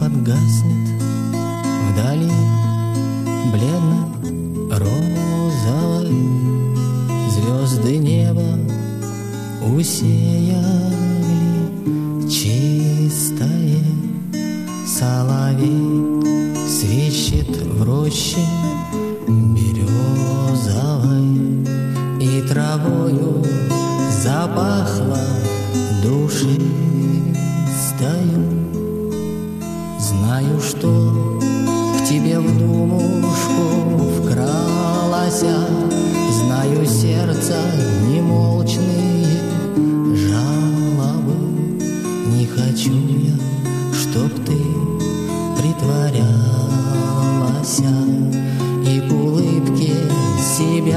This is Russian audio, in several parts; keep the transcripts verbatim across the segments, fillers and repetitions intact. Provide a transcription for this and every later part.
подгаснет вдали бледно-розовой, звезды неба усеяли чистое, соловей свищет в роще березовой, и травою запахло душистою. Знаю, что к тебе в думушку вкралася, знаю сердца немолчные жалобы. Не хочу я, чтоб ты притворялася и к улыбке себя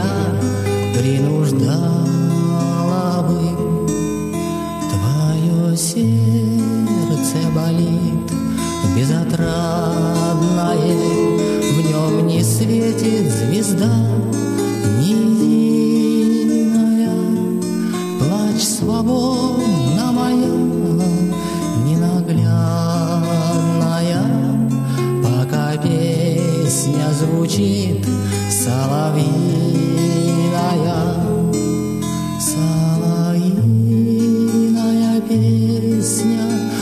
принуждала бы. Твое сердце болит безотрадное, в нем не светит звезда ни единая. Плачь свободна моя ненаглядная, пока песня звучит соловьиная. Соловьиная песня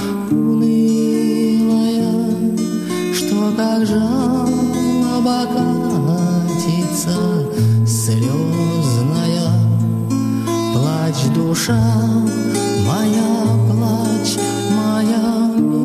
унылая, что как жалоба катится слезная. Плачь, душа моя, плачь, моя